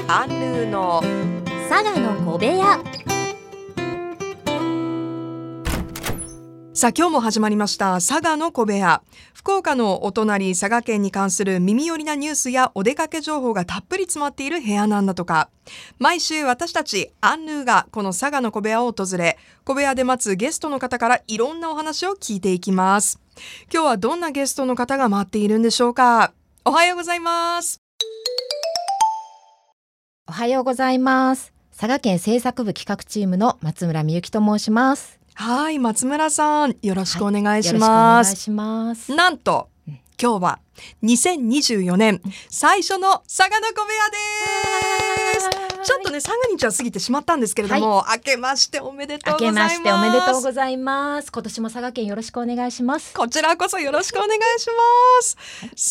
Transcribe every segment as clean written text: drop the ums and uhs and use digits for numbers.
アンルーの佐賀の小部屋。 さあ今日も始まりました佐賀の小部屋。福岡のお隣佐賀県に関する耳寄りなニュースやお出かけ情報がたっぷり詰まっている部屋なんだとか。毎週私たちアンルーがこの佐賀の小部屋を訪れ、小部屋で待つゲストの方からいろんなお話を聞いていきます。今日はどんなゲストの方が待っているんでしょうか。おはようございます。 おはようございます。佐賀県制作部企画チームの松村美幸と申します。 はい、松村さんよろしくお願いします。 よろしくお願いします。 なんと今日は2024年最初の佐賀の小部屋です。ちょっとね3日は過ぎてしまったんですけれども、明けましておめでとうございます。 明けましておめでとうございます。今年も佐賀県よろしくお願いします。 こちらこそよろしくお願いします。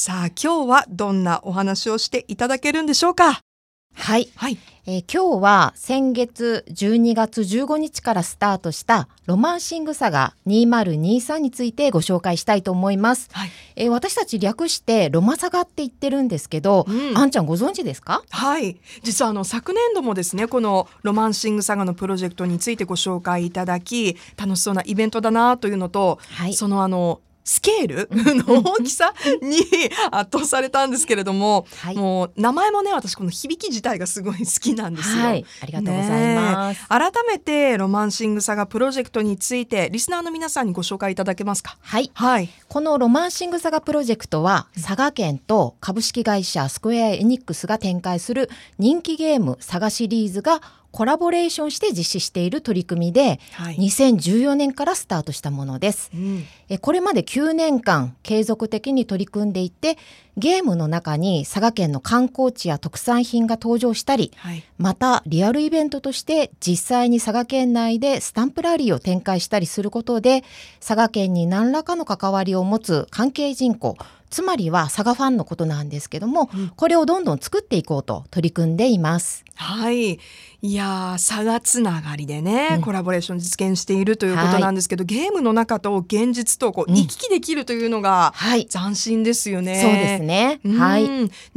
さあ今日はどんなお話をしていただけるんでしょうか。 はい、 はい。 今日は先月12月15日からスタートしたロマンシング佐賀2023についてご紹介したいと思います。 はい。 私たち略してロマサガって言ってるんですけど、あんちゃんご存知ですか？ はい、実は昨年度もですね、このロマンシング佐賀のプロジェクトについてご紹介いただき、楽しそうなイベントだなというのと、 はい、 そのスケールの大きさに圧倒されたんですけれども、 はい、 もう名前もね、私この響き自体がすごい好きなんですよ。 はい、ありがとうございます。 改めてロマンシング佐賀プロジェクトについてリスナーの皆さんにご紹介いただけますか？ はい、 はい、 このロマンシング佐賀プロジェクトは佐賀県と株式会社スクエアエニックスが展開する人気ゲーム佐賀シリーズがコラボレーションして実施している取り組みで、はい、2014年からスタートしたものです。これまで9年間継続的に取り組んでいて、ゲームの中に佐賀県の観光地や特産品が登場したり、はい、またリアルイベントとして実際に佐賀県内でスタンプラリーを展開したりすることで、佐賀県に何らかの関わりを持つ関係人口、つまりは佐賀ファンのことなんですけども、これをどんどん作っていこうと取り組んでいます。 はい、いや佐賀つながりでね、コラボレーション実現しているということなんですけど、ゲームの中と現実と行き来できるというのが斬新ですよね。 そうですね。はい。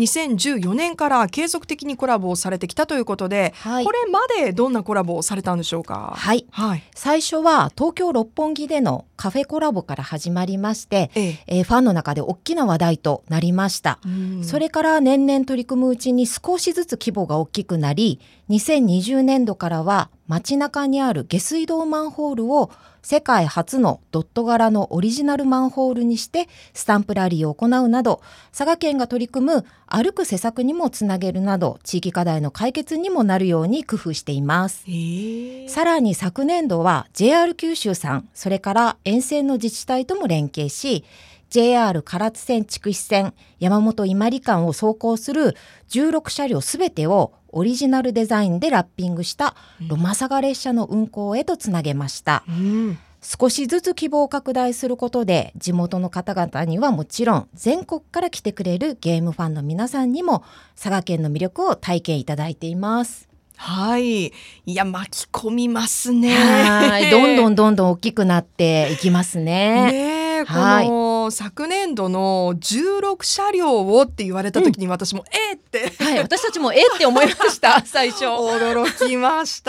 2014年から継続的にコラボをされてきたということで、これまでどんなコラボをされたんでしょうか？ はい。最初は東京六本木でのカフェコラボから始まりまして、ファンの中で大きな話題となりました。それから年々取り組むうちに少しずつ規模が大きくなり、2020年度からは街中にある下水道マンホールを世界初のドット柄のオリジナルマンホールにしてスタンプラリーを行うなど、佐賀県が取り組む歩く施策にもつなげるなど、地域課題の解決にもなるように工夫しています。さらに昨年度は JR 九州さん、それから沿線の自治体とも連携し、JR 唐津線筑肥線山本伊万里間を走行する16車両すべてをオリジナルデザインでラッピングしたロマサガ列車の運行へとつなげました。少しずつ規模を拡大することで、地元の方々にはもちろん全国から来てくれるゲームファンの皆さんにも佐賀県の魅力を体験いただいています。 はい、いや巻き込みますね。 はい、どんどん大きくなっていきますね。 この昨年度の16車両をって言われた時に私もって、 私たちもって思いました最初驚きました。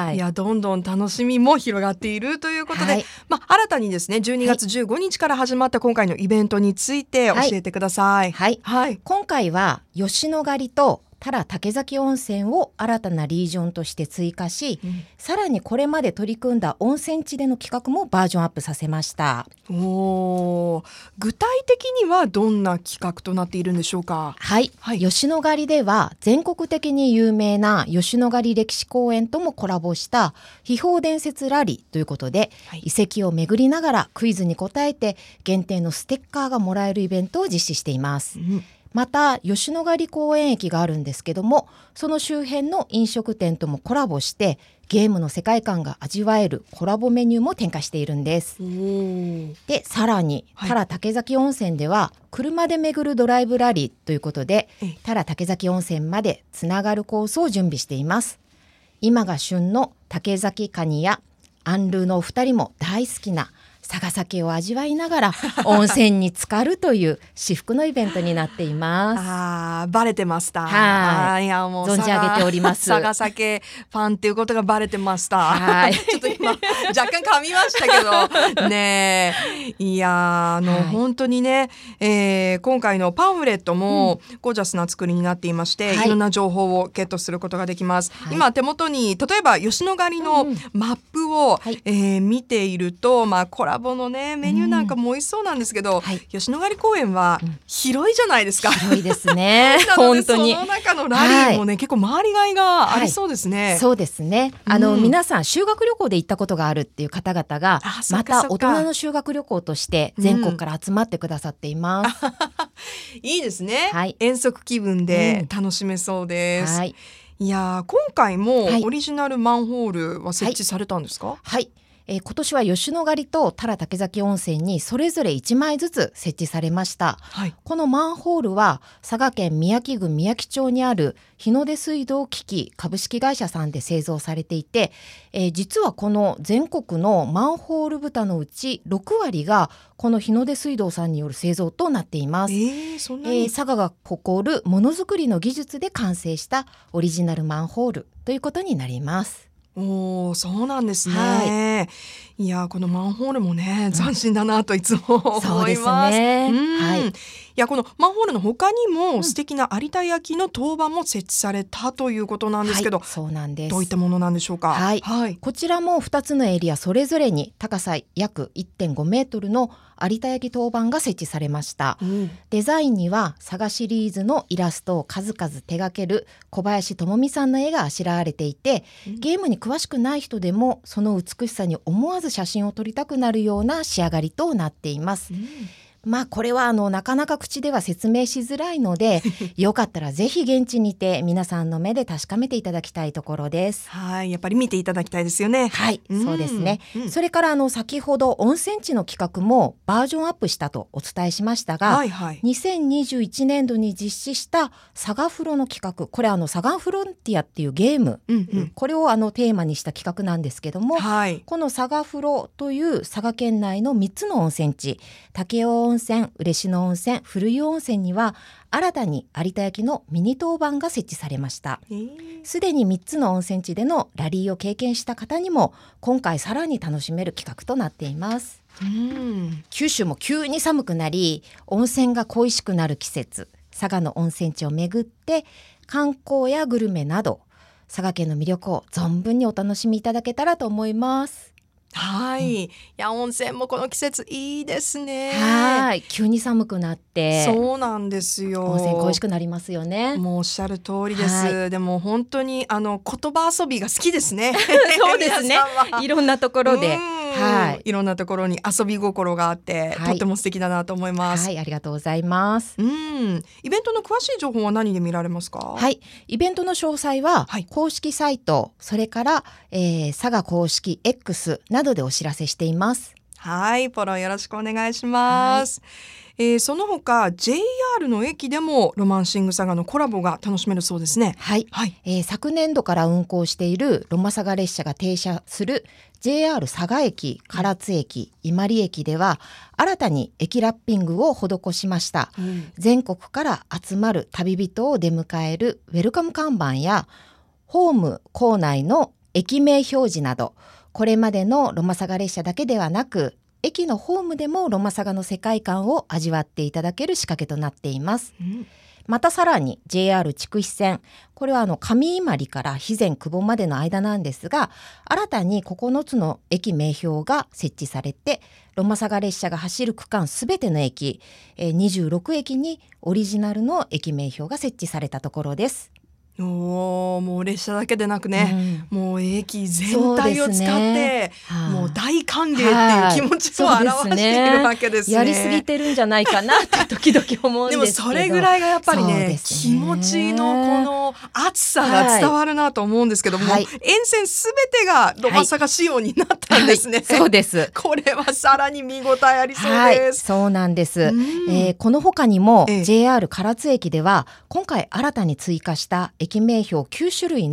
いやどんどん楽しみも広がっているということで、新たにですね12月15日から始まった今回のイベントについて教えてください。 今回は吉野ヶ里と多良竹崎温泉を新たなリージョンとして追加し、さらにこれまで取り組んだ温泉地での企画もバージョンアップさせました。 具体的にはどんな企画となっているんでしょうか？ 吉野ヶ里では全国的に有名な吉野ヶ里歴史公園ともコラボした秘宝伝説ラリーということで、遺跡を巡りながらクイズに答えて限定のステッカーがもらえるイベントを実施しています。また吉野ヶ里公園駅があるんですけども、その周辺の飲食店ともコラボしてゲームの世界観が味わえるコラボメニューも展開しているんです。でさらに多良竹崎温泉では車で巡るドライブラリーということで、多良竹崎温泉までつながるコースを準備しています。今が旬の竹崎カニやアンルーのお二人も大好きな佐賀酒を味わいながら温泉に浸かるという至福のイベントになっています。 バレてました。 はいやもう存じ上げております。 佐賀酒ファンっていうことがバレてました。 はいちょっと今若干噛みましたけどね。いや本当にね、今回のパンフレットもゴージャスな作りになっていまして、いろんな情報をゲットすることができます。今手元に例えば吉野ヶ里のマップを、見ていると、コラボのねメニューなんかも美味しそうなんですけど、吉野ヶ里公園は広いじゃないですか。 広いですね。本当にその中のラリーもね、結構回りがいがありそうですね。 そうですね。皆さん修学旅行で行ったことがあるっていう方々がまた大人の修学旅行として全国から集まってくださっています。 いいですね。遠足気分で楽しめそうです。いや今回もオリジナルマンホールは設置されたんですか？ 今年は吉野ヶ里と多良竹崎温泉にそれぞれ1枚ずつ設置されました。このマンホールは佐賀県みやき郡みやき町にある日の出水道機器株式会社さんで製造されていて、実はこの全国のマンホール蓋のうち6割がこの日の出水道さんによる製造となっています。佐賀が誇るものづくりの技術で完成したオリジナルマンホールということになります。 そうなんですね。いやこのマンホールもね斬新だなといつも思います。いやこのマンホールの他にも素敵な有田焼の当番も設置されたということなんですけど、 そうなんです。 どういったものなんでしょうか？ こちらも2つのエリアそれぞれに高さ約 1.5 メートルの有田焼当番が設置されました。デザインには佐賀シリーズのイラストを数々手掛ける小林智美さんの絵があしらわれていて、ゲームに詳しくない人でもその美しさに思わず写真を撮りたくなるような仕上がりとなっています。これはなかなか口では説明しづらいのでよかったらぜひ現地にて皆さんの目で確かめていただきたいところです。 やっぱり見ていただきたいですよね。 そうですね。それから先ほど温泉地の企画もバージョンアップしたとお伝えしましたが、2021年度に実施した佐賀フロの企画、これ佐賀フロンティアっていうゲーム、これをテーマにした企画なんですけども、この佐賀フロという佐賀県内の3つの温泉地、武雄温泉、嬉野温泉、古湯温泉には新たに有田焼のミニ当番が設置されました。すでに3つの温泉地でのラリーを経験した方にも今回さらに楽しめる企画となっています。九州も急に寒くなり温泉が恋しくなる季節、佐賀の温泉地を巡って観光やグルメなど佐賀県の魅力を存分にお楽しみいただけたらと思います。 いや温泉もこの季節いいですね。 急に寒くなってそうなんですよ。 温泉恋しくなりますよね。 もうおっしゃる通りです。でも本当に言葉遊びが好きですね。 そうですね。いろんなところでいろんなところに遊び心があって、とっても素敵だなと思います。 ありがとうございます。 イベントの詳しい情報は何で見られますか？ イベントの詳細は公式サイト、それから、佐賀公式 X などでお知らせしています。 フォローよろしくお願いします。その他 JR の駅でもロマンシング佐賀のコラボが楽しめるそうですね。 昨年度から運行しているロマサガ列車が停車する JR 佐賀駅、唐津駅、伊万里駅では新たに駅ラッピングを施しました。全国から集まる旅人を出迎えるウェルカム看板やホーム構内の駅名表示など、これまでのロマサガ列車だけではなく駅のホームでもロマサガの世界観を味わっていただける仕掛けとなっています。またさらに JR 筑肥線、これは上伊万里から肥前久保までの間なんですが、新たに9つの駅名標が設置されてロマサガ列車が走る区間すべての駅、26駅にオリジナルの駅名標が設置されたところです。 もう列車だけでなくね、もう駅全体を使って、もう大歓迎っていう気持ちを表しているわけですね。 やりすぎてるんじゃないかなって時々思うんですけど、 でもそれぐらいがやっぱりね、気持ちのこの熱さが伝わるなと思うんですけども、沿線すべてがロマサガ仕様になったんですね。 そうです。 これはさらに見応えありそうです。 そうなんです。この他にも JR 唐津駅では今回新たに追加した駅名標9種類の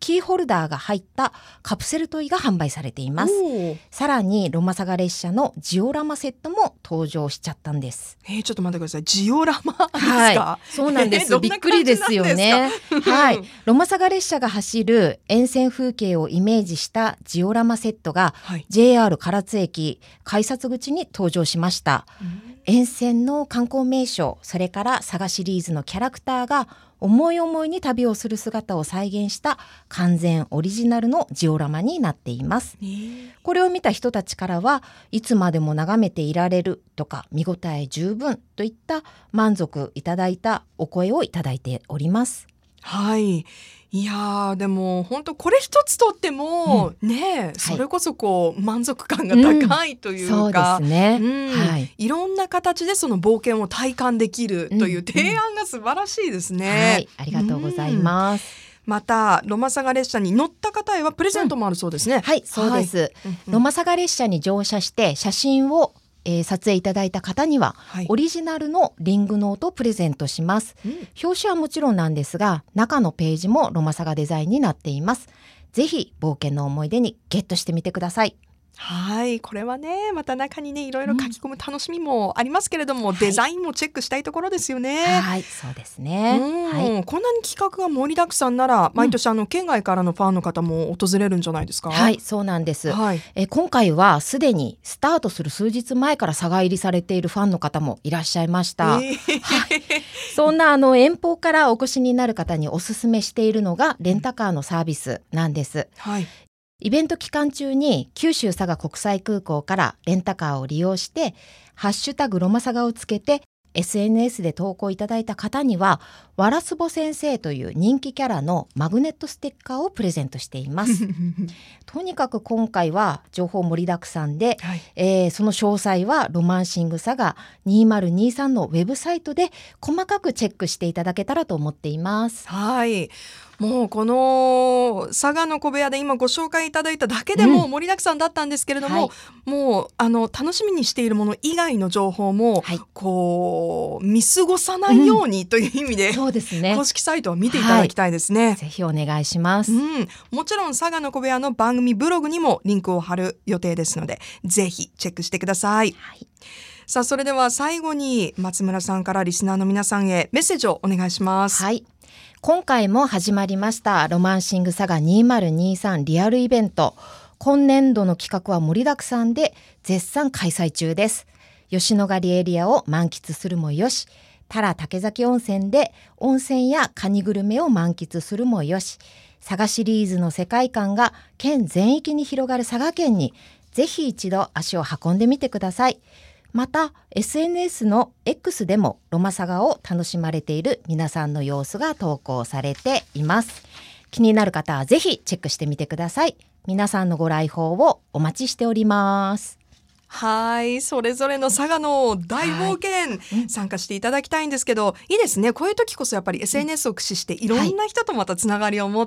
キーホルダーが入ったカプセルトイが販売されています。さらにロマサガ列車のジオラマセットも登場しちゃったんです。 ちょっと待ってください。ジオラマですか？ はい、そうなんです。びっくりですよね。はい、ロマサガ列車が走る沿線風景をイメージしたジオラマセットが、はい、JR 唐津駅改札口に登場しました。沿線の観光名所、それからサガシリーズのキャラクターが思い思いに旅をする姿を再現した完全オリジナルのジオラマになっています。これを見た人たちからはいつまでも眺めていられるとか見応え十分といった満足いただいたお声をいただいております。 はい、いやでも本当これ一つとっても、ね、それこそ満足感が高いというか、 そうですね、はい、 いろんな形でその冒険を体感できるという提案が素晴らしいですね。 はい、ありがとうございます。 またロマサガ列車に乗った方へはプレゼントもあるそうですね。 はい、そうです、ロマサガ列車に乗車して写真を撮影いただいた方には、オリジナルのリングノートをプレゼントします。表紙はもちろんなんですが、中のページもロマサガデザインになっています。ぜひ冒険の思い出にゲットしてみてください。 はい、これはね、また中にねいろいろ書き込む楽しみもありますけれども、デザインもチェックしたいところですよね。 はい、そうですね、 こんなに企画が盛りだくさんなら毎年県外からのファンの方も訪れるんじゃないですか？ はい、そうなんです、今回はすでにスタートする数日前から佐賀入りされているファンの方もいらっしゃいました。そんな遠方からお越しになる方におすすめしているのがレンタカーのサービスなんです。イベント期間中に九州佐賀国際空港からレンタカーを利用してハッシュタグロマサガをつけて SNS で投稿いただいた方にはわらすぼ先生という人気キャラのマグネットステッカーをプレゼントしていますとにかく今回は情報盛りだくさんで、その詳細はロマンシングサガ2023のウェブサイトで細かくチェックしていただけたらと思っています。 はい、もうこの佐賀の小部屋で今ご紹介いただいただけでも盛りだくさんだったんですけれども、もう楽しみにしているもの以外の情報も、見過ごさないようにという意味で、 そうですね、 公式サイトを見ていただきたいですね。 ぜひお願いします、 もちろん佐賀の小部屋の番組ブログにもリンクを貼る予定ですので、ぜひチェックしてください。さあ、それでは最後に松村さんからリスナーの皆さんへメッセージをお願いします。 はい、今回も始まりましたロマンシングサガ2023リアルイベント。今年度の企画は盛りだくさんで絶賛開催中です。吉野ヶ里エリアを満喫するもよし、多良竹崎温泉で温泉やカニグルメを満喫するもよし、佐賀シリーズの世界観が県全域に広がる佐賀県にぜひ一度足を運んでみてください。また SNS の X でもロマサガを楽しまれている皆さんの様子が投稿されています。気になる方はぜひチェックしてみてください。皆さんのご来訪をお待ちしております。 はい、それぞれの佐賀の大冒険、参加していただきたいんですけど、いいですね、こういう時こそやっぱり SNS を駆使していろんな人とまたつながりを持って、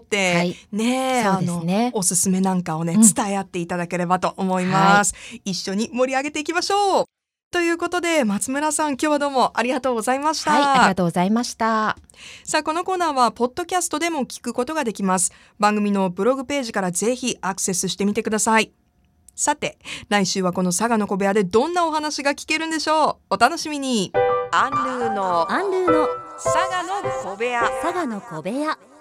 おすすめなんかをね、伝え合っていただければと思います、一緒に盛り上げていきましょう。ということで松村さん、今日はどうもありがとうございました。 ありがとうございました。 さあ、このコーナーはポッドキャストでも聞くことができます。番組のブログページからぜひアクセスしてみてください。さて、来週はこの佐賀の小部屋でどんなお話が聞けるんでしょう。お楽しみに。アンルーの佐賀の小部屋。